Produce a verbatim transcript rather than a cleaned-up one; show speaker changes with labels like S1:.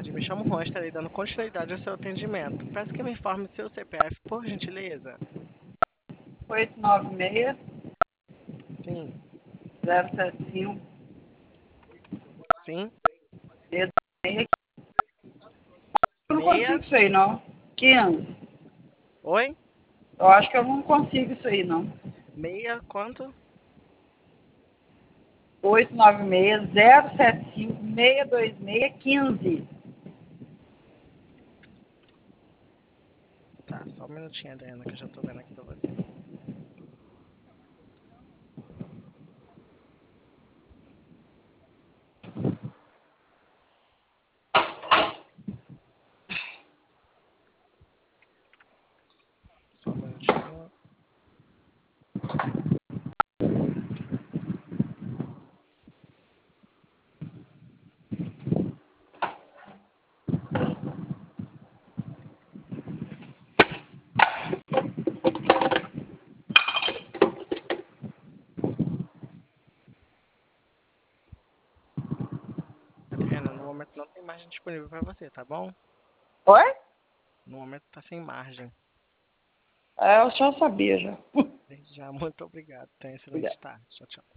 S1: tarde. Me chamo Juan, estarei dando continuidade ao seu atendimento. Peço que me informe seu C P F, por gentileza.
S2: oito nove seis,
S1: Sim,
S2: zero sete cinco,
S1: sim.
S2: seis seis. Eu não
S1: Meia.
S2: consigo isso aí, não. quinze.
S1: Oi?
S2: Eu acho que eu não consigo isso aí, não.
S1: Meia, quanto?
S2: oito nove seis, zero sete cinco, seis dois seis, quinze.
S1: Tá, só um minutinho, Adriana, que eu já tô vendo aqui pra você. Só um minutinho. Adriana, no momento não tem margem disponível pra você, tá bom?
S2: Oi?
S1: No momento tá sem margem.
S2: É, eu já sabia, já.
S1: Desde já, muito obrigado. Tenha uma excelente
S2: Obrigada.
S1: tarde. Tchau, tchau.